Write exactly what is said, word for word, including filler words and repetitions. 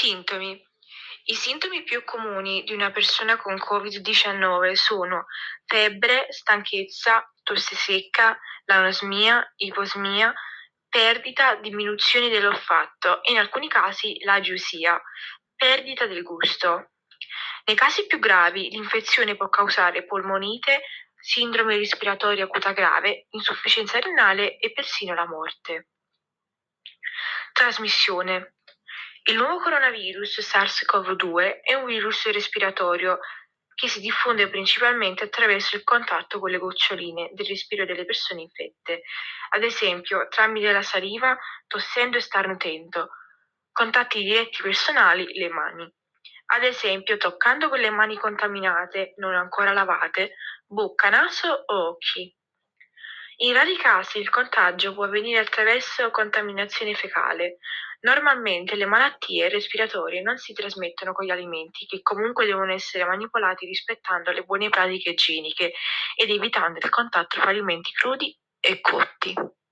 Sintomi. I sintomi più comuni di una persona con covid diciannove sono febbre, stanchezza, tosse secca, l'anosmia, iposmia, perdita, diminuzione dell'olfatto e in alcuni casi l'ageusia, perdita del gusto. Nei casi più gravi, l'infezione può causare polmonite, sindrome respiratoria acuta grave, insufficienza renale e persino la morte. Trasmissione. Il nuovo coronavirus SARS-CoV due è un virus respiratorio che si diffonde principalmente attraverso il contatto con le goccioline del respiro delle persone infette, ad esempio tramite la saliva, tossendo e starnutendo, contatti diretti personali, le mani. Ad esempio toccando con le mani contaminate, non ancora lavate, bocca, naso o occhi. In rari casi il contagio può avvenire attraverso contaminazione fecale. Normalmente le malattie respiratorie non si trasmettono con gli alimenti, che comunque devono essere manipolati rispettando le buone pratiche igieniche ed evitando il contatto fra alimenti crudi e cotti.